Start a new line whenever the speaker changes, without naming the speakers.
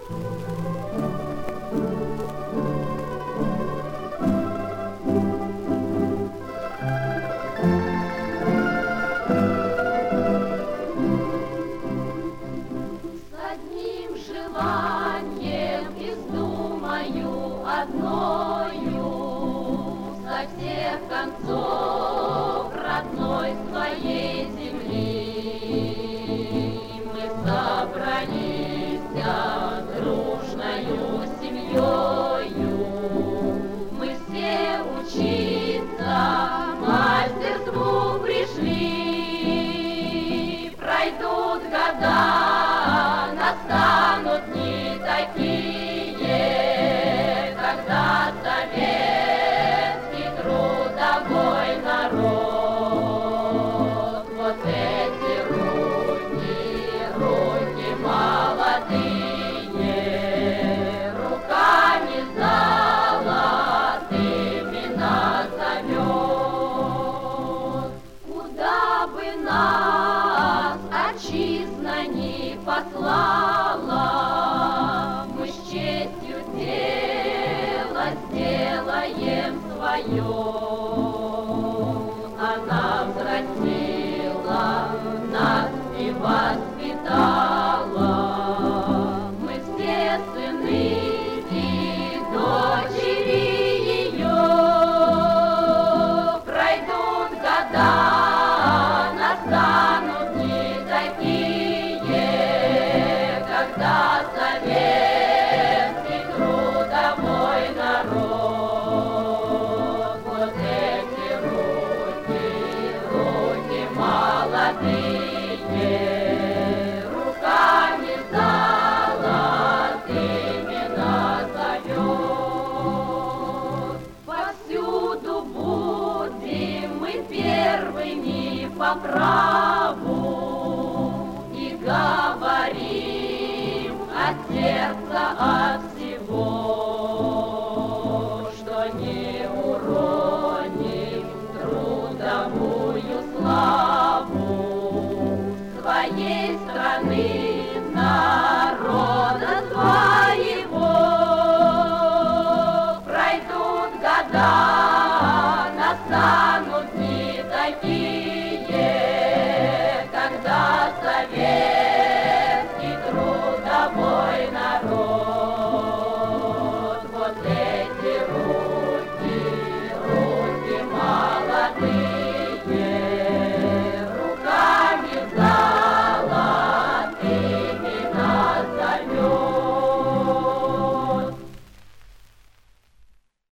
Со всех концов родной своей земли мы собрались дружною семьёю. Мы все учиться мастерству пришли. Пройдут года, настанут дни такие, когда советский трудовой народ вот эти руки молодые, руками золотыми назовет. Куда бы нас отчизна ни послала, мы с честью сделаем свое. Она взрастила нас и воспитала. Мы все сыны и дочери ее. Пройдут года, настанут дни такие, когда советский трудовой народ вот эти руки молодые, руками золотыми назовет. Повсюду будем мы первыми по праву и говорим о тех,